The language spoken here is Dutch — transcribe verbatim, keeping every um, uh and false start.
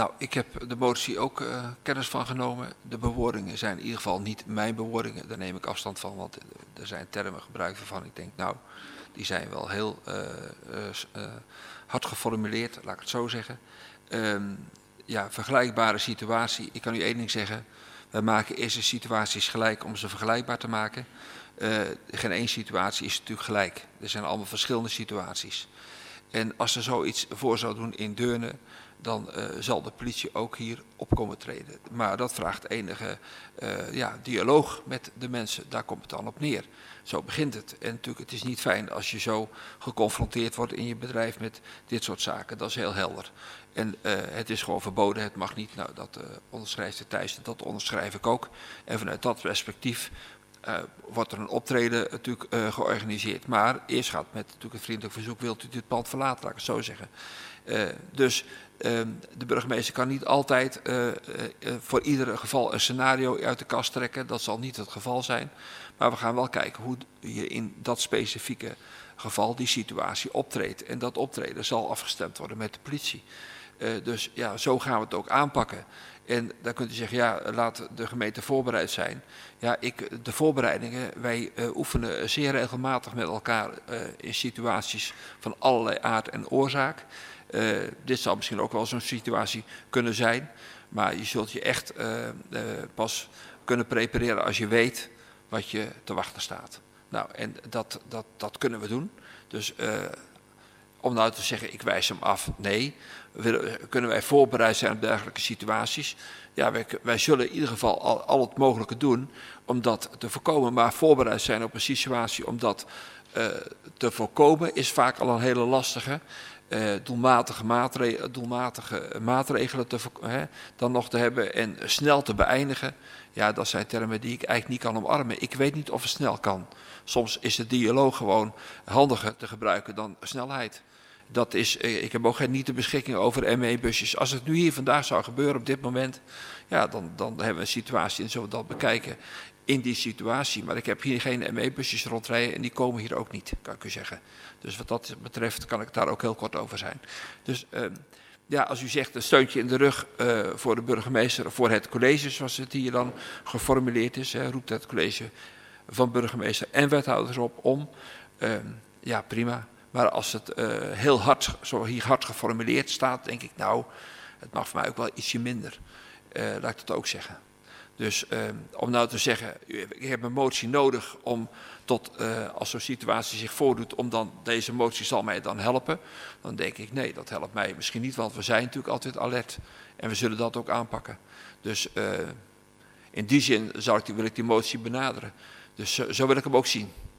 Nou, ik heb de motie ook uh, kennis van genomen. De bewoordingen zijn in ieder geval niet mijn bewoordingen. Daar neem ik afstand van, want er zijn termen gebruikt waarvan ik denk, nou, die zijn wel heel uh, uh, uh, hard geformuleerd, laat ik het zo zeggen. Um, ja, vergelijkbare situatie. Ik kan u één ding zeggen. Wij maken eerst de situaties gelijk om ze vergelijkbaar te maken. Uh, geen één situatie is natuurlijk gelijk. Er zijn allemaal verschillende situaties. En als er zoiets voor zou doen in Deurne, dan uh, zal de politie ook hier op komen treden. Maar dat vraagt enige uh, ja, dialoog met de mensen. Daar komt het dan op neer. Zo begint het. En natuurlijk, het is niet fijn als je zo geconfronteerd wordt in je bedrijf met dit soort zaken. Dat is heel helder. En uh, het is gewoon verboden, het mag niet. Nou, dat uh, onderschrijft de Thijs, dat onderschrijf ik ook. En vanuit dat perspectief uh, wordt er een optreden natuurlijk uh, georganiseerd. Maar eerst gaat met natuurlijk het vriendelijk verzoek, wilt u dit pand verlaten, laat ik het zo zeggen. Uh, dus uh, de burgemeester kan niet altijd uh, uh, voor ieder geval een scenario uit de kast trekken. Dat zal niet het geval zijn. Maar we gaan wel kijken hoe je in dat specifieke geval die situatie optreedt. En dat optreden zal afgestemd worden met de politie. Uh, dus ja, zo gaan we het ook aanpakken. En dan kunt u zeggen, ja, laat de gemeente voorbereid zijn. Ja, ik, de voorbereidingen, wij uh, oefenen zeer regelmatig met elkaar uh, in situaties van allerlei aard en oorzaak. Uh, dit zal misschien ook wel zo'n situatie kunnen zijn. Maar je zult je echt uh, uh, pas kunnen prepareren als je weet wat je te wachten staat. Nou, en dat, dat, dat kunnen we doen. Dus uh, om nou te zeggen, ik wijs hem af, nee. Willen, kunnen wij voorbereid zijn op dergelijke situaties? Ja, wij, wij zullen in ieder geval al, al het mogelijke doen om dat te voorkomen. Maar voorbereid zijn op een situatie om dat uh, te voorkomen is vaak al een hele lastige. Uh, doelmatige, maatre doelmatige maatregelen te, hè, dan nog te hebben en snel te beëindigen. Ja, dat zijn termen die ik eigenlijk niet kan omarmen. Ik weet niet of het snel kan. Soms is de dialoog gewoon handiger te gebruiken dan snelheid. Dat is, ik heb ook geen niet de beschikking over M E-busjes. Als het nu hier vandaag zou gebeuren op dit moment, ja, dan, dan hebben we een situatie en zullen we dat bekijken in die situatie. Maar ik heb hier geen M E-busjes rondrijden en die komen hier ook niet, kan ik u zeggen. Dus wat dat betreft kan ik daar ook heel kort over zijn. Dus uh, ja, als u zegt een steuntje in de rug uh, voor de burgemeester, voor het college, zoals het hier dan geformuleerd is, hè, roept het college van burgemeester en wethouders op om, uh, ja, prima. Maar als het uh, heel hard, zo hier hard geformuleerd staat, denk ik, nou, het mag voor mij ook wel ietsje minder. Uh, laat ik dat ook zeggen. Dus uh, om nou te zeggen, ik heb een motie nodig om tot, uh, als zo'n situatie zich voordoet, om dan, deze motie zal mij dan helpen. Dan denk ik, nee, dat helpt mij misschien niet, want we zijn natuurlijk altijd alert. En we zullen dat ook aanpakken. Dus uh, in die zin zou ik die, wil ik die motie benaderen. Dus uh, zo wil ik hem ook zien.